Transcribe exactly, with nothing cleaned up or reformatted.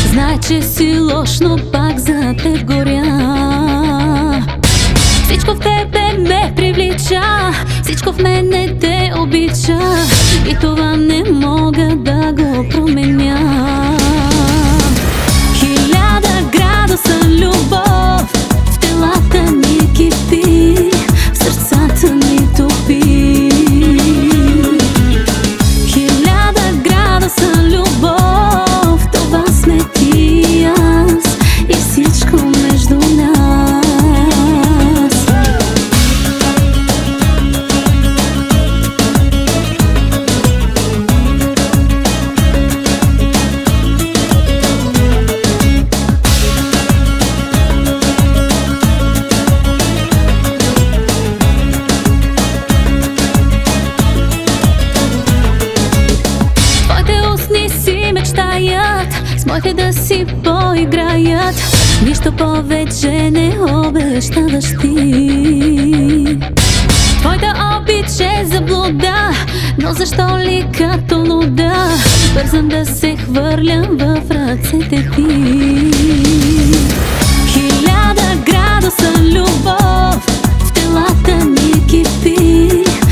Знай, че си лош, но пак за теб горя. Всичко в тебе ме привлича, всичко в мене те обича, и това не мога да го променя. Хиляда градуса любов в телата ни кипи, в сърцата ни топи. Хиляда градуса любов, това сме ти и аз и всичко между нас. С моите да си поиграят, нищо повече не обещаваш ти. Твоята обич е заблуда, но защо ли като луда бързам да се хвърлям в ръцете ти. Хиляда градуса любов в телата ни кипи,